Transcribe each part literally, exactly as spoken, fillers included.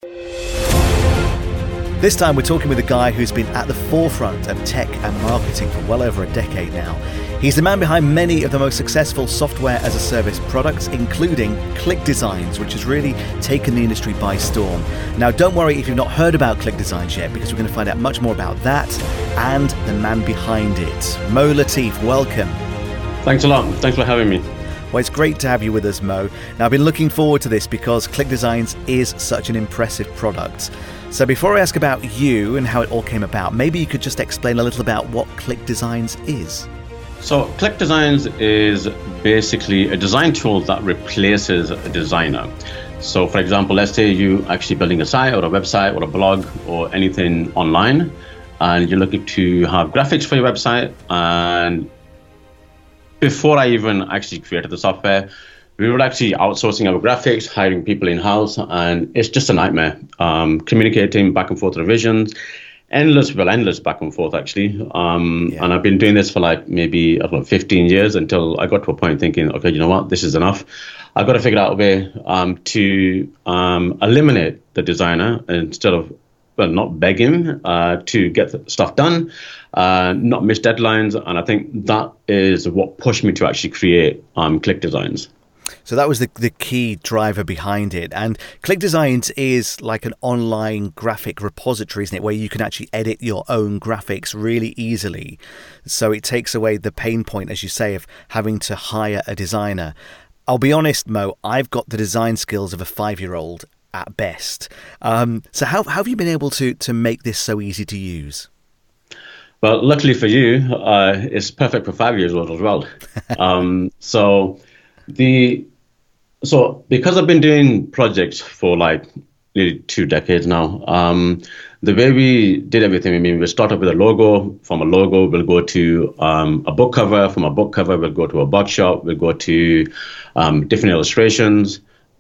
This time we're talking with a guy who's been at the forefront of tech and marketing for well over a decade now. He's the man behind many of the most successful software as a service products, including Click Designs, which has really taken the industry by storm. Now, don't worry if you've not heard about Click Designs yet, because we're going to find out much more about that and the man behind it. Mo Latif, welcome. Thanks a lot. Thanks for having me. Well, it's great to have you with us, Mo. Now, I've been looking forward to this because Click Designs is such an impressive product. So before I ask about you and how it all came about, maybe you could just explain a little about what Click Designs is. So Click Designs is basically a design tool that replaces a designer. So for example, let's say you actually building a site or a website or a blog or anything online, and you're looking to have graphics for your website. And before I even actually created the software, we were actually outsourcing our graphics, hiring people in-house, and it's just a nightmare. Um, communicating back and forth revisions, endless, well, endless back and forth, actually. Um, yeah. And I've been doing this for like maybe, I don't know, fifteen years until I got to a point thinking, okay, you know what, this is enough. I've got to figure out a way um, to um, eliminate the designer instead of, well, not begging uh, to get stuff done, uh, not miss deadlines. And I think that is what pushed me to actually create um, Click Designs. So that was the the key driver behind it. And Click Designs is like an online graphic repository, isn't it, where you can actually edit your own graphics really easily. So it takes away the pain point, as you say, of having to hire a designer. I'll be honest, Mo, I've got the design skills of a five-year-old at best. Um, so how, how have you been able to to make this so easy to use? Well, luckily for you, uh, it's perfect for five years old as well. um, so the so because I've been doing projects for like nearly two decades now, um, the way we did everything, I mean, we start off with a logo. From a logo, we'll go to um, a book cover. From a book cover, we'll go to a box shot. We'll go to um, different illustrations.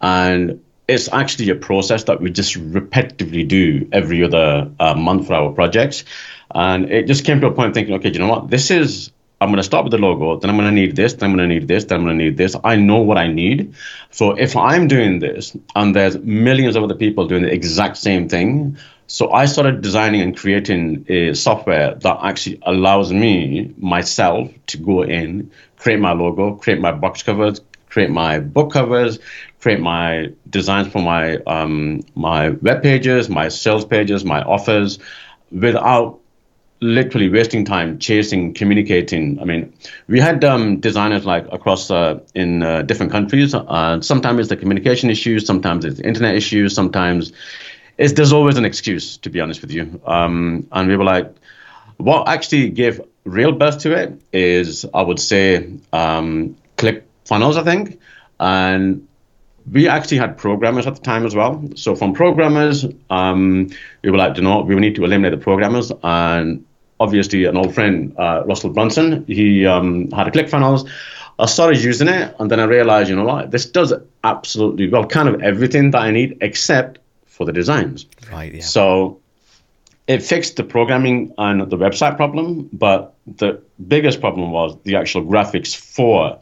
And it's actually a process that we just repetitively do every other uh, month for our projects. And it just came to a point thinking, okay, you know what, this is, I'm going to start with the logo, then I'm going to need this, then I'm going to need this, then I'm going to need this. I know what I need. So if I'm doing this and there's millions of other people doing the exact same thing, so I started designing and creating a software that actually allows me, myself, to go in, create my logo, create my box covers, create my book covers, create my designs for my um, my web pages, my sales pages, my offers, without literally wasting time chasing, communicating. I mean, we had um, designers like across uh, in uh, different countries. Uh, sometimes it's the communication issues, sometimes it's the internet issues, sometimes it's, there's always an excuse, to be honest with you. Um, and we were like, what actually gave real birth to it is, I would say, um, Click Funnels, I think. And we actually had programmers at the time as well. So from programmers, um, we were like, you know, we need to eliminate the programmers. And obviously, an old friend, uh, Russell Brunson, he um, had a ClickFunnels. I started using it, and then I realized, you know what, this does absolutely, well, kind of everything that I need except for the designs. Right, yeah. So it fixed the programming and the website problem, but the biggest problem was the actual graphics for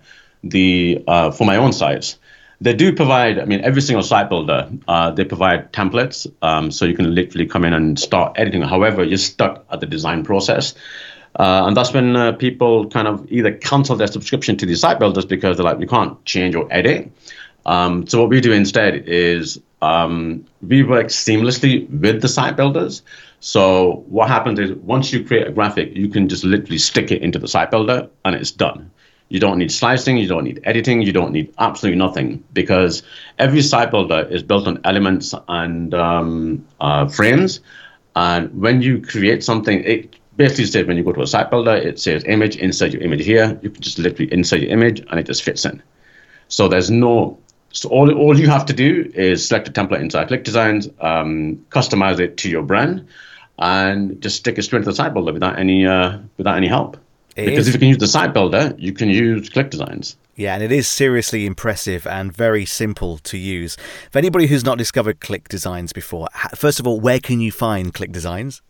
the uh, for my own sites. They do provide, I mean, every single site builder, uh, they provide templates, um, so you can literally come in and start editing. However, you're stuck at the design process. Uh, and that's when uh, people kind of either cancel their subscription to these site builders because they're like, we can't change or edit. Um, so what we do instead is um, we work seamlessly with the site builders. So what happens is once you create a graphic, you can just literally stick it into the site builder and it's done. You don't need slicing, you don't need editing, you don't need absolutely nothing, because every site builder is built on elements and um, uh, frames. And when you create something, it basically says when you go to a site builder, it says image, insert your image here. You can just literally insert your image and it just fits in. So there's no, so all, all you have to do is select a template inside Click Designs, um, customize it to your brand, and just stick it straight into the site builder without any uh, without any help. It because is. If you can use the site builder, you can use Click Designs. Yeah, and it is seriously impressive and very simple to use. For anybody who's not discovered Click Designs before, first of all, where can you find Click Designs?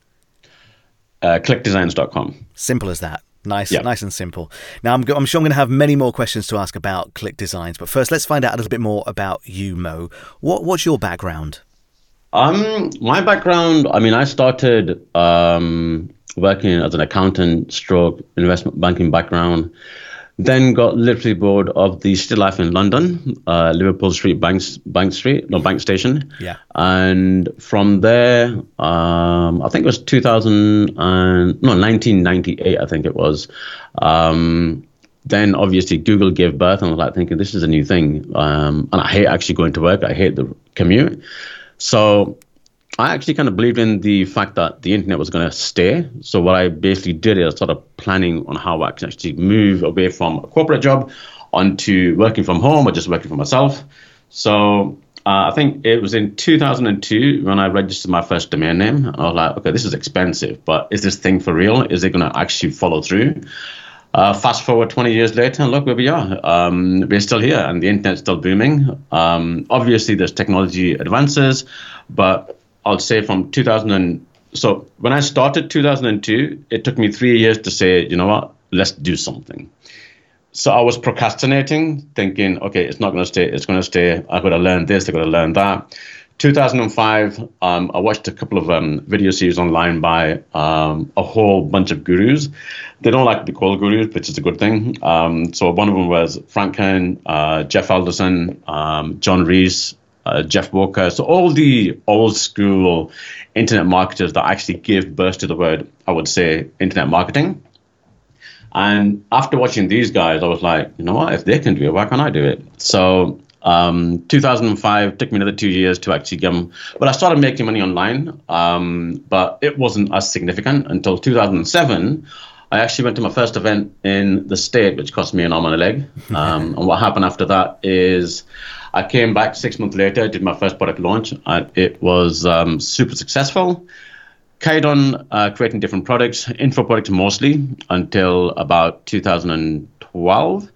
Uh, click designs dot com. Simple as that. Nice, yeah. nice and simple. Now, I'm, I'm sure I'm going to have many more questions to ask about Click Designs, but first, let's find out a little bit more about you, Mo. What, what's your background? Um, my background, I mean, I started um, working as an accountant stroke investment banking background, then got literally bored of the city life in London, uh, Liverpool Street, Bank, Bank Street, no, Bank Station. Yeah. And from there, um, I think it was two thousand and, no, nineteen ninety-eight, I think it was. Um, then obviously Google gave birth, and I was like thinking, this is a new thing. Um, and I hate actually going to work. I hate the commute. So I actually kind of believed in the fact that the internet was going to stay. So what I basically did is I started planning on how I can actually move away from a corporate job onto working from home or just working for myself. So uh, I think it was in two thousand two when I registered my first domain name. I was like, okay, this is expensive, but is this thing for real? Is it going to actually follow through? Uh, fast forward twenty years later, and look where we are. Um, we're still here, and the internet's still booming. Um, obviously, there's technology advances, but I'll say from two thousand and so when I started two thousand two, it took me three years to say, you know what, let's do something. So I was procrastinating, thinking, okay, it's not going to stay. It's going to stay. I've got to learn this. I've got to learn that. two thousand five, um, I watched a couple of um, video series online by um, a whole bunch of gurus. They don't like to be called gurus, which is a good thing. Um, so one of them was Frank Kern, uh, Jeff Alderson, um, John Reese, uh, Jeff Walker. So all the old school internet marketers that actually gave birth to the word, I would say, internet marketing. And after watching these guys, I was like, you know what, if they can do it, why can't I do it? So Um, two thousand five took me another two years to actually get them. But I started making money online, um, but it wasn't as significant until two thousand seven. I actually went to my first event in the state, which cost me an arm and a leg. Um, and what happened after that is I came back six months later, did my first product launch. And it was um, super successful. Carried on uh, creating different products, info products mostly, until about two thousand twelve.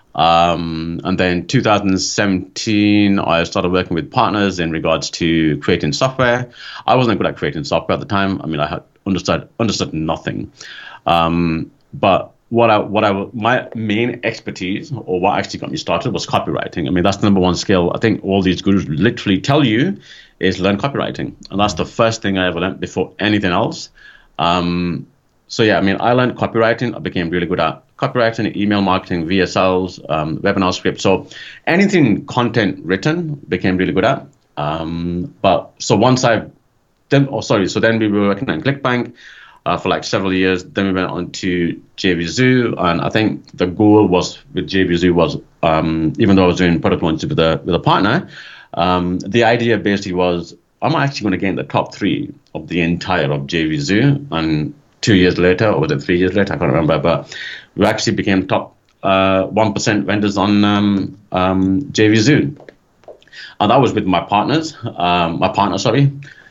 Um, and then two thousand seventeen, I started working with partners in regards to creating software. I wasn't good at creating software at the time. I mean, I had understood understood nothing. Um, but what I what I my main expertise, or what actually got me started, was copywriting. I mean, that's the number one skill. I think all these gurus literally tell you is learn copywriting, and that's the first thing I ever learned before anything else. Um, so yeah, I mean, I learned copywriting. I became really good at copywriting, email marketing, V S Ls, um, webinar scripts. So anything content written became really good at. Um, but so once I, then, oh sorry, so then we were working on ClickBank uh, for like several years. Then we went on to JVZoo, and I think the goal was with JVZoo was, um, even though I was doing product launches with a with a partner, um, the idea basically was I'm actually going to get in the top three of the entire of JVZoo, and two years later, or was it three years later? I can't remember, but we actually became top uh, one percent vendors on um, um, JVZoo. And that was with my partners, um, my partner, sorry.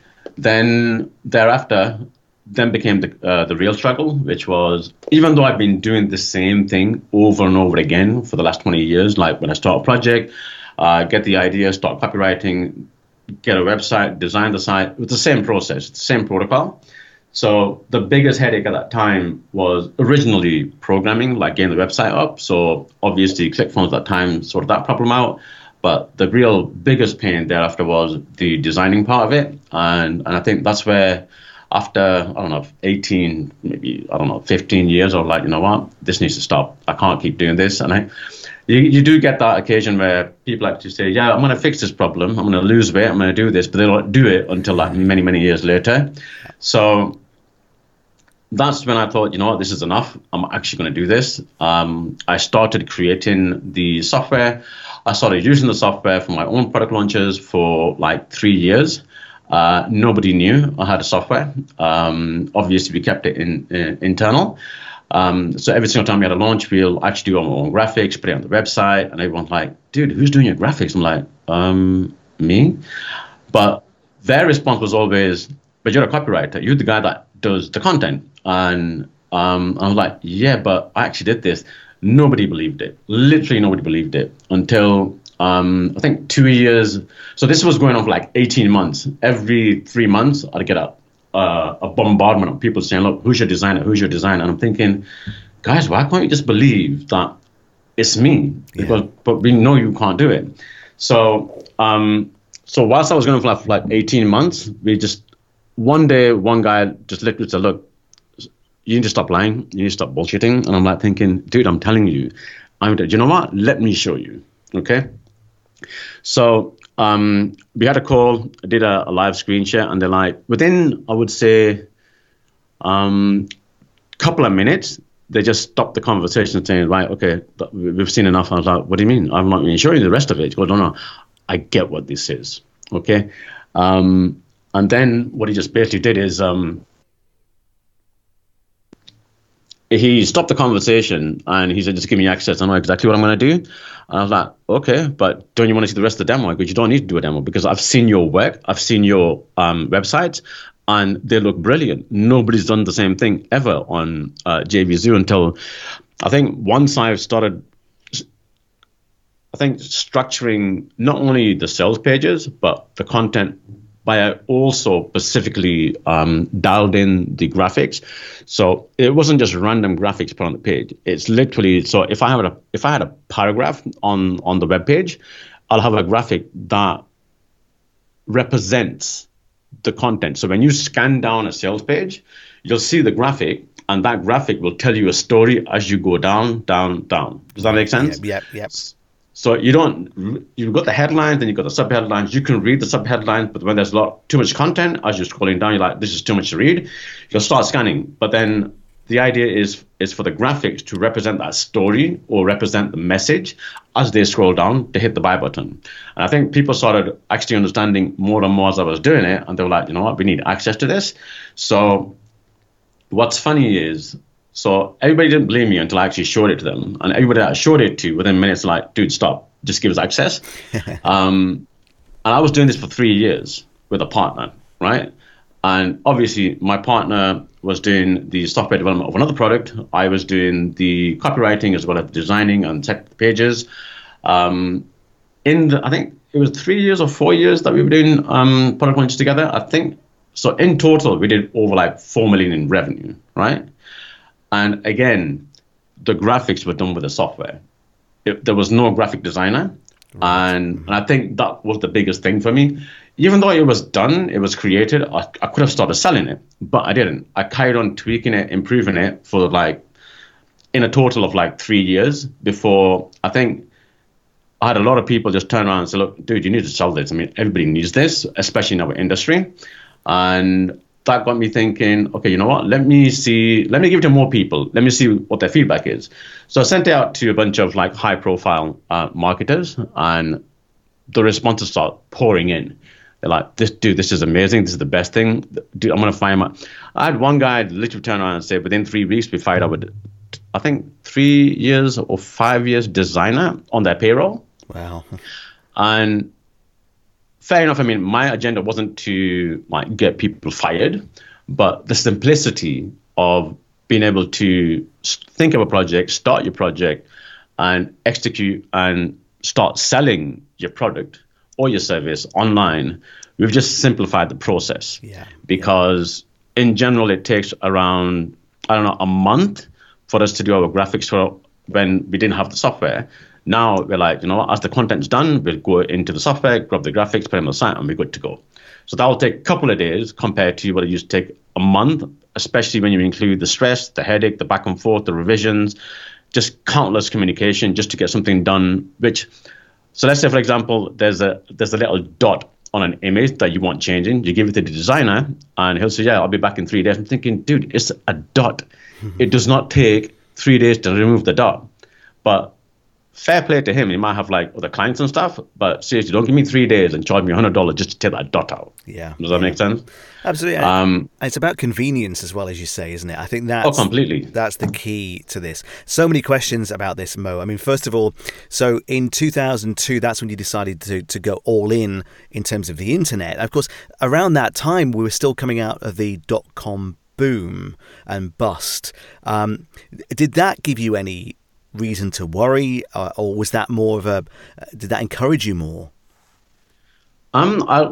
Then thereafter, then became the uh, the real struggle, which was, even though I've been doing the same thing over and over again for the last twenty years, like when I start a project, uh, get the idea, start copywriting, get a website, design the site, it's the same process, it's the same protocol. So the biggest headache at that time was originally programming, like getting the website up. So obviously ClickFunnels at that time sorted that problem out. But the real biggest pain thereafter was the designing part of it. And and I think that's where after, I don't know, eighteen, maybe, I don't know, fifteen years, I was like, you know what, this needs to stop. I can't keep doing this. And I, you, you do get that occasion where people actually say, yeah, I'm going to fix this problem. I'm going to lose weight. I'm going to do this. But they don't do it until like many, many years later. So that's when I thought, you know what, this is enough. I'm actually going to do this. Um, I started creating the software. I started using the software for my own product launches for like three years. Uh, nobody knew I had a software. Um, obviously, we kept it in, in internal. Um, so every single time we had a launch, we'll actually do our own graphics, put it on the website, and everyone's like, dude, who's doing your graphics? I'm like, um, me? But their response was always, but you're a copywriter. You're the guy that does the content. And um, I was like, yeah, but I actually did this. Nobody believed it. Literally nobody believed it until um, I think two years. So this was going on for like eighteen months. Every three months, I'd get a, uh, a bombardment of people saying, look, who's your designer? Who's your designer? And I'm thinking, guys, why can't you just believe that it's me? Because, yeah. But we know you can't do it. So um, so whilst I was going for like, for like eighteen months, we just, one day, one guy just literally said, look, you need to stop lying. You need to stop bullshitting. And I'm like thinking, dude, I'm telling you, I'm, do you know what? Let me show you. Okay. So um, we had a call, I did a, a live screen share, and they're like, within, I would say, um, couple of minutes, they just stopped the conversation saying, right, okay, we've seen enough. I was like, what do you mean? I'm not even showing you the rest of it. He goes, no, no, I get what this is. Okay. Um, and then what he just basically did is um, he stopped the conversation and he said, just give me access. I know exactly what I'm going to do. And I was like, okay, but don't you want to see the rest of the demo? Because you don't need to do a demo because I've seen your work. I've seen your um, website. And they look brilliant. Nobody's done the same thing ever on uh, JVZoo until I think once I've started, I think, structuring not only the sales pages, but the content by also specifically um, dialed in the graphics. So it wasn't just random graphics put on the page. It's literally, so if I had a, if I had a paragraph on, on the web page, I'll have a graphic that represents the content. So when you scan down a sales page, you'll see the graphic, and that graphic will tell you a story as you go down, down, down. Does that make sense? Yep, yep, yep. So you don't, you've got the headlines, then you've got the subheadlines. You can read the subheadlines, but when there's a lot, too much content, as you're scrolling down, you're like, this is too much to read. You'll start scanning. But then the idea is is for the graphics to represent that story or represent the message as they scroll down to hit the buy button. And I think people started actually understanding more and more as I was doing it, and they were like, you know what, we need access to this. So what's funny is, so everybody didn't believe me until I actually showed it to them. And everybody that I showed it to within minutes like, dude, stop, just give us access. um, and I was doing this for three years with a partner, right? And obviously, my partner was doing the software development of another product. I was doing the copywriting as well as designing and tech pages. Um, in the, I think it was three years or four years that we were doing um, product launches together. I think so. In total, we did over like four million in revenue, right? And again, the graphics were done with the software. It, there was no graphic designer, right. and, and I think that was the biggest thing for me. Even though it was done, it was created, I, I could have started selling it, but I didn't. I carried on tweaking it, improving it for like, in a total of like three years before I think I had a lot of people just turn around and say, look, dude, you need to sell this. I mean, everybody needs this, especially in our industry. And that got me thinking, okay, you know what? Let me see, let me give it to more people. Let me see what their feedback is. So I sent it out to a bunch of like high profile uh, marketers, and the responses start pouring in. They're like, this dude, this is amazing. This is the best thing. Dude, I'm going to fire my... I had one guy literally turn around and say, within three weeks, we fired up with, I think, three years or five years designer on their payroll. Wow. And fair enough. I mean, my agenda wasn't to like get people fired, but the simplicity of being able to think of a project, start your project, and execute and start selling your product or your service online, we've just simplified the process. Yeah. Because yeah. in general, it takes around, I don't know, a month for us to do our graphics for when we didn't have the software. Now we're like, you know what, as the content's done, we'll go into the software, grab the graphics, put them on the site, and we're good to go. So that will take a couple of days compared to what it used to take a month, especially when you include the stress, the headache, the back and forth, the revisions, just countless communication just to get something done, which... So let's say, for example, there's a there's a little dot on an image that you want changing. You give it to the designer, and he'll say, yeah, I'll be back in three days. I'm thinking, dude, it's a dot. It does not take three days to remove the dot. But fair play to him. He might have like other clients and stuff, but seriously, don't give me three days and charge me one hundred dollars just to take that dot out. Yeah. Does that yeah. make sense? Absolutely. Um, it's about convenience as well, as you say, isn't it? I think that's, oh, completely. That's the key to this. So many questions about this, Mo. I mean, first of all, so in two thousand two, that's when you decided to, to go all in in terms of the internet. Of course, around that time, we were still coming out of the dot-com boom and bust. Um, did that give you any reason to worry, uh, or was that more of a, uh, did that encourage you more? Um, I,